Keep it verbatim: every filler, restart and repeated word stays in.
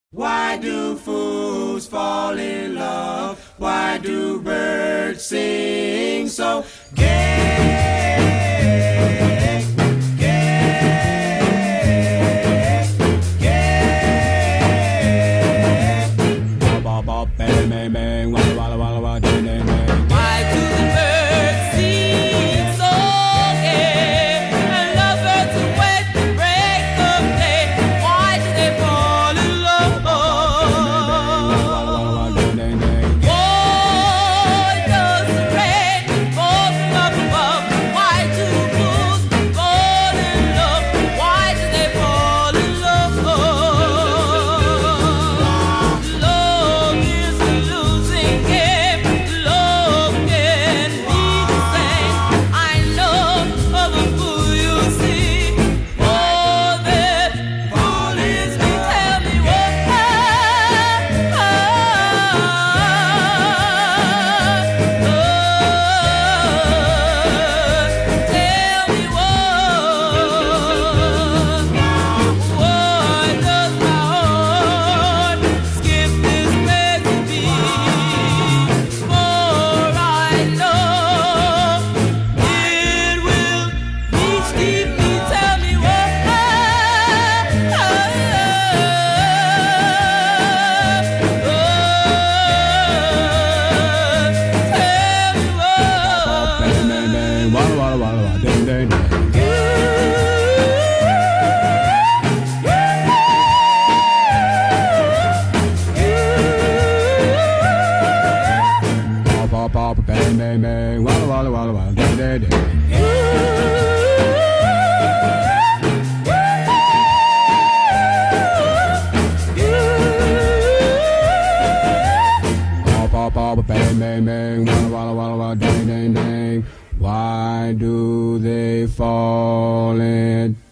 Why do fools fall in love? Why do birds sing so gay? Gay, gay. Ba ba ba bang bang bang, walla walla walla walla ding ding ding. Why do the birds sing so gay? And lovebirds wait to break of day. Why do they fall in love? Why does the rain fall from up above? Why do fools fall in love? Why do they fall in love? Love is a losing game. Love can be the same. I know of a fool you see. Oh, that fool is me. Tell me what Tell me what Why does my heart skip this crazy beat? For I know it will reach deep. Tell me what Bang bang bang, walla walla walla walla ding ding ding. Ba ba ba bang bang bang, walla walla walla walla ding ding ding. Ba ba ba bang bang bang, walla walla walla walla ding ding ding. Why do they fall in